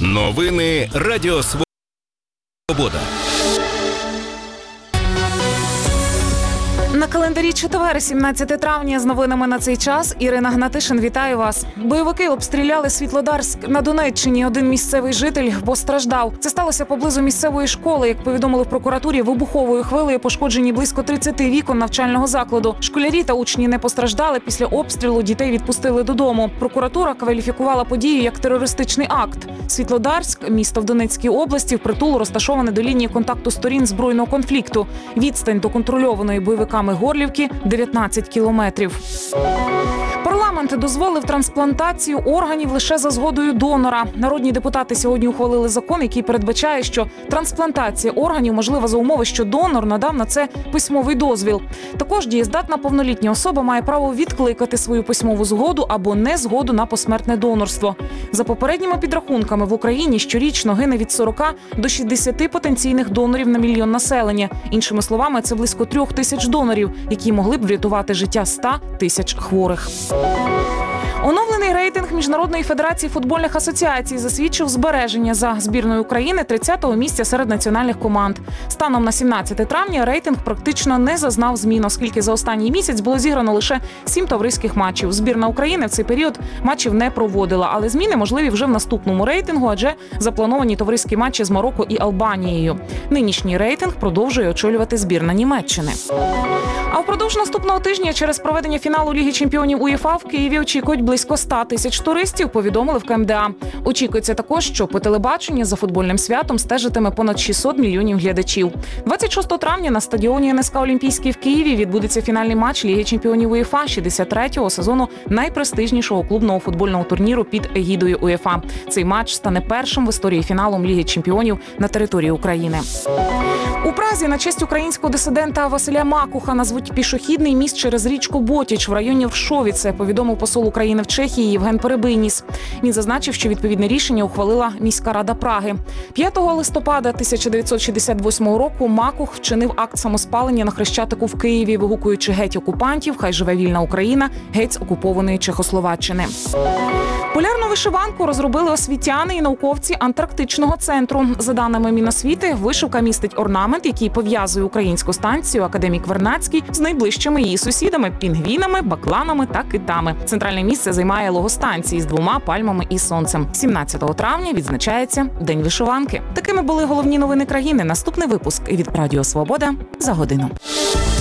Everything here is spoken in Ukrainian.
Новини Радіо Свобода. На календарі четвер, 17 травня, з новинами на цей час. Ірина Гнатишин, вітаю вас. Бойовики обстріляли Світлодарськ на Донеччині. Один місцевий житель постраждав. Це сталося поблизу місцевої школи. Як повідомили в прокуратурі, вибуховою хвилею пошкоджені близько 30 вікон навчального закладу. Школярі та учні не постраждали. Після обстрілу дітей відпустили додому. Прокуратура кваліфікувала подію як терористичний акт. Світлодарськ, місто в Донецькій області, впритул розташоване до лінії контакту сторін збройного конфлікту. Відстань до контрольованої бойовиками Горлівки – 19 кілометрів. Парламент дозволив трансплантацію органів лише за згодою донора. Народні депутати сьогодні ухвалили закон, який передбачає, що трансплантація органів можлива за умови, що донор надав на це письмовий дозвіл. Також дієздатна повнолітня особа має право відкликати свою письмову згоду або незгоду на посмертне донорство. За попередніми підрахунками, в Україні щорічно гине від 40 до 60 потенційних донорів на мільйон населення. Іншими словами, це близько 3 тисяч донорів, які могли б врятувати життя 100 тисяч хворих. Оновлений рейтинг Міжнародної федерації футбольних асоціацій засвідчив збереження за збірною України 30-го місця серед національних команд. Станом на 17 травня рейтинг практично не зазнав змін, оскільки за останній місяць було зіграно лише 7 товариських матчів. Збірна України в цей період матчів не проводила, але зміни можливі вже в наступному рейтингу, адже заплановані товариські матчі з Марокко і Албанією. Нинішній рейтинг продовжує очолювати збірна Німеччини. А впродовж наступного тижня через проведення фіналу Ліги чемпіонів УЄФА в Києві очікують близько 100 тисяч туристів, повідомили в КМДА. Очікується також, що по телебаченню за футбольним святом стежитиме понад 600 мільйонів глядачів. 26 травня на стадіоні НСК «Олімпійський» в Києві відбудеться фінальний матч Ліги чемпіонів УЄФА 63-го сезону найпрестижнішого клубного футбольного турніру під егідою УЄФА. Цей матч стане першим в історії фіналом Ліги чемпіонів на території України. У Празі на честь українського дисидента Василя Макуха назвуть пішохідний міст через річку Ботіч в районі Вршовіце, повідомив посол України в Чехії Євген Перебийніс. Він зазначив, що відповідне рішення ухвалила міська рада Праги. 5 листопада 1968 року Макух вчинив акт самоспалення на Хрещатику в Києві, вигукуючи «Геть окупантів! Хай живе вільна Україна! Геть з окупованої Чехословаччини!». Полярну вишиванку розробили освітяни і науковці Антарктичного центру. За даними Міносвіти, вишивка містить орнамент, який пов'язує українську станцію «Академік Вернадський» з найближчими її сусідами – пінгвінами, бакланами та китами. Центральне місце займає лого станції з 2 пальмами і сонцем. 17 травня відзначається День вишиванки. Такими були головні новини країни. Наступний випуск від Радіо Свобода за годину.